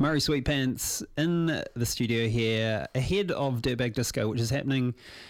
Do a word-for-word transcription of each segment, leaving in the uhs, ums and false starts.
Murray Sweetpants in the studio here ahead of Dirtbag Disco, which is happening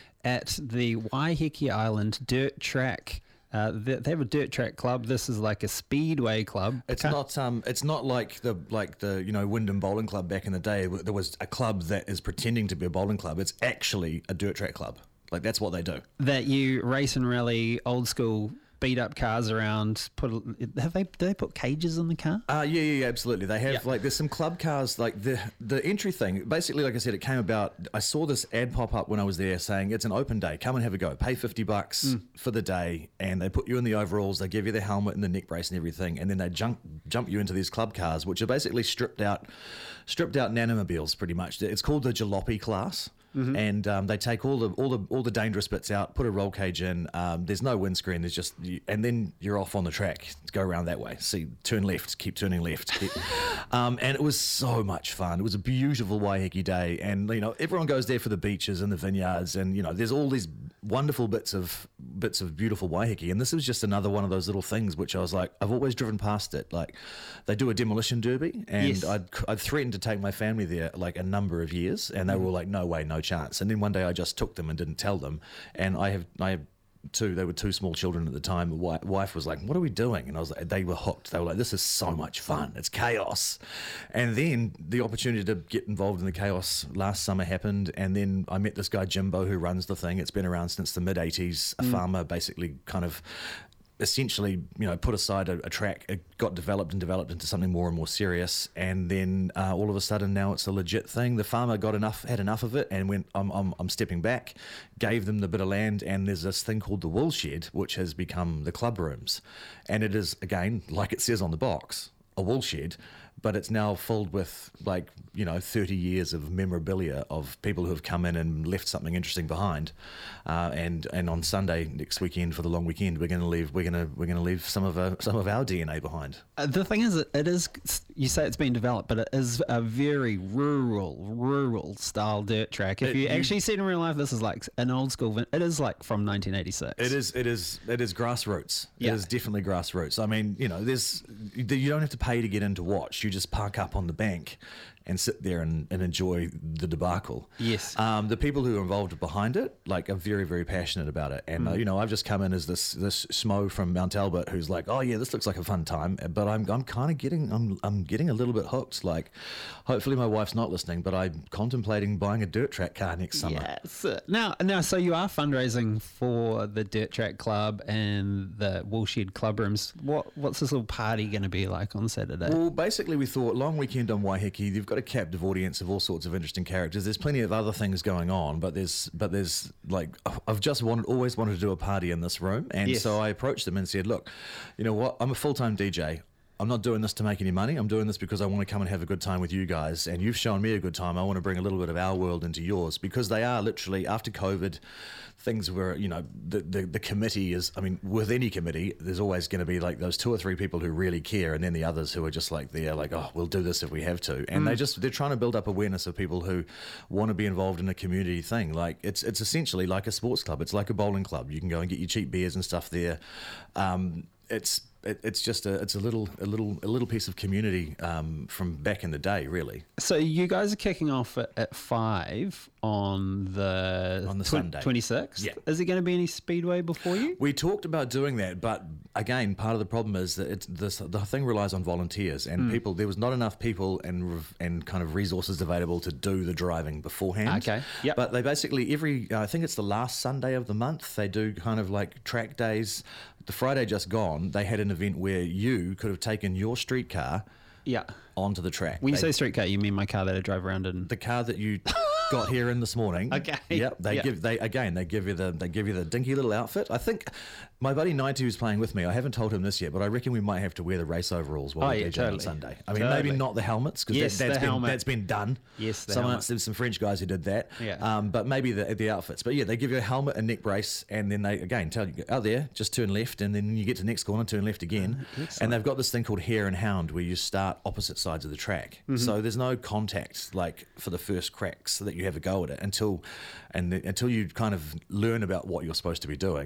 at the Waiheke Island Dirt Track. Uh, they, they have a dirt track club. This is like a speedway club. It's Can't- not um, it's not like the like the you know Wyndham Bowling Club back in the day. There was a club that is pretending to be a bowling club. It's actually a dirt track club. Like that's what they do. that you race and rally old school beat up cars around. Put have they do they put cages in the car? Uh, yeah, yeah, yeah, absolutely. They have Yeah. like there's some club cars like the the entry thing. Basically, like I said, it came about. I saw this ad pop up when I was there saying it's an open day. Come and have a go. Pay fifty bucks for the day, and they put you in the overalls. They give you the helmet and the neck brace and everything, and then they jump jump you into these club cars, which are basically stripped out stripped out nanomobiles. Pretty much, it's called the jalopy class. And um, they take all the all the all the dangerous bits out, put a roll cage in. Um, there's no windscreen. There's just, you, and then you're off on the track. Go around that way. See, turn left. Keep turning left. Keep- um, and it was so much fun. It was a beautiful Waiheke day, and you know everyone goes there for the beaches and the vineyards, and you know there's all these wonderful bits of bits of beautiful Waiheke. And this was just another one of those little things which I was like, I've always driven past it. Like they do a demolition derby, and Yes. I'd I'd threatened to take my family there like a number of years, and they were like, no way, no chance. And then one day I just took them and didn't tell them, and I have I have two they were two small children at the time. The wi- wife was like, what are we doing? And I was like, they were hooked. They were like, this is so much fun, it's chaos. And then the opportunity to get involved in the chaos last summer happened, and then I met this guy Jimbo who runs the thing. It's been around since the mid eighties. A farmer basically kind of essentially, you know, put aside a, a track. It got developed and developed into something more and more serious, and then uh, all of a sudden now it's a legit thing. The farmer got enough, had enough of it, and went, I'm, I'm, I'm stepping back. Gave them the bit of land, and there's this thing called the wool shed, which has become the club rooms, and it is again, like it says on the box, a wool shed. But it's now filled with like, you know, thirty years of memorabilia of people who have come in and left something interesting behind. Uh, and and on Sunday next weekend for the long weekend, we're going to leave. We're going to we're going to leave some of our, some of our D N A behind. Uh, the thing is, it it is. You say it's been developed, but it is a very rural, rural style dirt track. If It- you you- actually see it in real life, this is like an old school. vin- It is like from nineteen eighty-six. It is it is it is grassroots. Yeah. It is definitely grassroots. I mean, you know, there's you don't have to pay to get in to watch. You just park up on the bank and sit there and, and enjoy the debacle. Yes. Um, the people who are involved behind it, like, are very, very passionate about it. And, uh, you know, I've just come in as this this schmo from Mount Albert who's like, oh, yeah, this looks like a fun time. But I'm I'm kind of getting, I'm I'm getting a little bit hooked. Like, hopefully my wife's not listening, but I'm contemplating buying a dirt track car next summer. Yes. Now, now, so you are fundraising for the Dirt Track Club and the Woolshed Club Rooms. What what's this little party going to be like on Saturday? Well, basically, we thought long weekend on Waiheke. You've got a captive audience of all sorts of interesting characters. There's plenty of other things going on, but there's but there's like I've just wanted always wanted to do a party in this room, and Yes. so I approached them and said, look, you know what? I'm a full time D J. I'm not doing this to make any money. I'm doing this because I want to come and have a good time with you guys. And you've shown me a good time. I want to bring a little bit of our world into yours, because they are literally, after COVID, things were, you know, the, the, the committee is, I mean, with any committee, there's always going to be like those two or three people who really care, and then the others who are just like, they're like, oh, we'll do this if we have to. And they just, they're trying to build up awareness of people who want to be involved in a community thing. Like, it's, it's essentially like a sports club. It's like a bowling club. You can go and get your cheap beers and stuff there. Um, it's, it, it's just a it's a little a little a little piece of community um, from back in the day, really. So you guys are kicking off at, at five on the On the Sunday. twenty-sixth. Yeah. Is there going to be any speedway before you? We talked about doing that, but again, part of the problem is that it's, this, the thing relies on volunteers and people. There was not enough people and rev- and kind of resources available to do the driving beforehand. Okay, yep. But they basically every I think it's the last Sunday of the month they do kind of like track days. The Friday just gone, they had an event where you could have taken your streetcar Yeah. onto the track. When you They- say streetcar, you mean my car that I drive around in? the car that you got here in this morning. Okay. Yep. They Yeah. give they again they give you the they give you the dinky little outfit. I think my buddy Ninety who's playing with me, I haven't told him this yet, but I reckon we might have to wear the race overalls while Oh, we yeah, D J on totally. Sunday. I mean, Totally. maybe not the helmets, because Yes, that, that's the been helmet. that's been done. Yes, the Someone helmet. there's some French guys who did that. Yeah. Um, but maybe the the outfits. But yeah, they give you a helmet, a neck brace, and then they again tell you out there just turn left, and then you get to the next corner, turn left again. And they've got this thing called Hare and Hound where you start opposite sides of the track. Mm-hmm. So there's no contact like for the first cracks so that you have a go at it until and the, until you kind of learn about what you're supposed to be doing.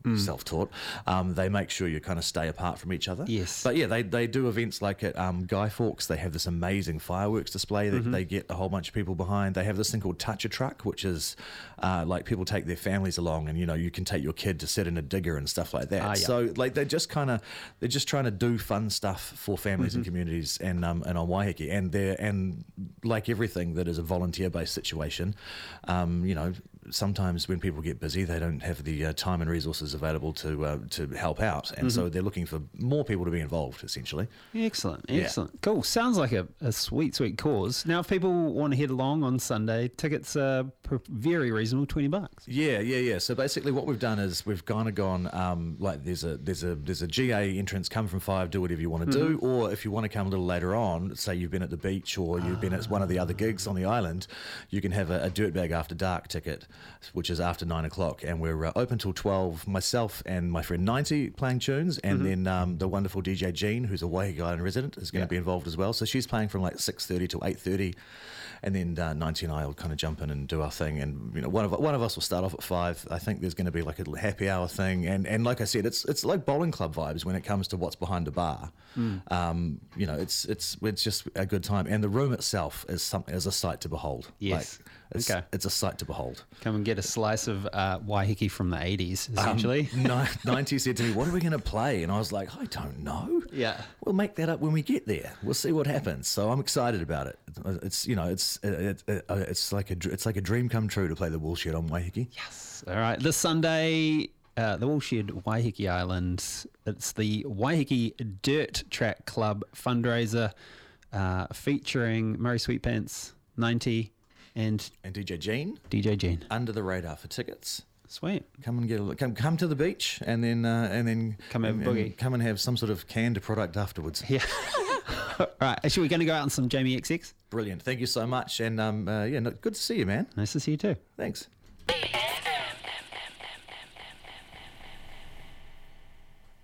mm. self-taught. Um, they make sure you kind of stay apart from each other. Yes. But yeah, they, they do events like at um, Guy Fawkes. They have this amazing fireworks display that mm-hmm. they get a whole bunch of people behind. They have this thing called Touch a Truck, which is uh, like people take their families along, and you know you can take your kid to sit in a digger and stuff like that. Ah, yeah. So like they're just kind of they're just trying to do fun stuff for families mm-hmm. and communities and um, and on Waiheke, and they're and like everything that is a volunteer-based situation, um, you know. Sometimes when people get busy, they don't have the uh, time and resources available to uh, to help out, and mm-hmm. so they're looking for more people to be involved, essentially. Excellent, excellent, yeah. Cool. Sounds like a, a sweet, sweet cause. Now, if people want to head along on Sunday, tickets are very reasonable, twenty bucks. Yeah, yeah, yeah. So basically, what we've done is we've kind of gone um, like there's a there's a there's a G A entrance. Come from five, do whatever you want to mm-hmm. do, or if you want to come a little later on, say you've been at the beach or you've ah. been at one of the other gigs on the island, you can have a, a Dirtbag After Dark ticket, which is after nine o'clock, and we're uh, open till twelve. Myself and my friend ninety playing tunes, and mm-hmm. then um, the wonderful D J Jean, who's a Waiheke Island resident, is going to yeah. be involved as well. So she's playing from like six thirty till eight thirty, and then uh, ninety and I will kind of jump in and do our thing. And you know, one of one of us will start off at five. I think there's going to be like a little happy hour thing, and and like I said, it's it's like bowling club vibes when it comes to what's behind the bar. Mm. Um, you know, it's it's it's just a good time, and the room itself is something is a sight to behold. Yes. Like, It's, okay. it's a sight to behold. Come and get a slice of uh, Waiheke from the eighties, essentially. Um, ninety said to me, what are we going to play? And I was like, I don't know. Yeah. We'll make that up when we get there. We'll see what happens. So I'm excited about it. It's, you know, it's it, it, it's like a it's like a dream come true to play the Woolshed on Waiheke. Yes. All right. This Sunday, uh, the Woolshed Waiheke Island. It's the Waiheke Dirt Track Club fundraiser uh, featuring Murray Sweetpants, ninety, and and D J Jean. D J Jean. Under the radar for tickets. Sweet. Come and get a come come to the beach, and then uh, and then come and, and boogie. Come and have some sort of canned product afterwards. Yeah. All right. Actually, we're going to go out on some Jamie X X. Brilliant. Thank you so much, and um uh, yeah, no, good to see you, man. Nice to see you too. Thanks.